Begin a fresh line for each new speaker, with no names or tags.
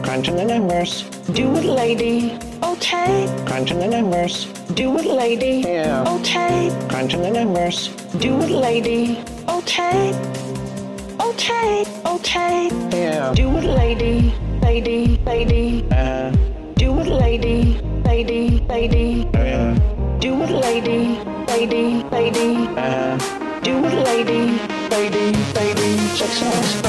Crunching the numbers. Do it, lady. Okay. Crunching the numbers. Do it, lady. Yeah. Okay. Crunching the numbers. Do it, lady. Okay. Okay. Okay. Yeah. Do it, lady. Lady. Lady. Do it, lady. Lady. Lady. Yeah. Do it, lady. Lady. Lady. Do it, lady. Lady. Lady. Sex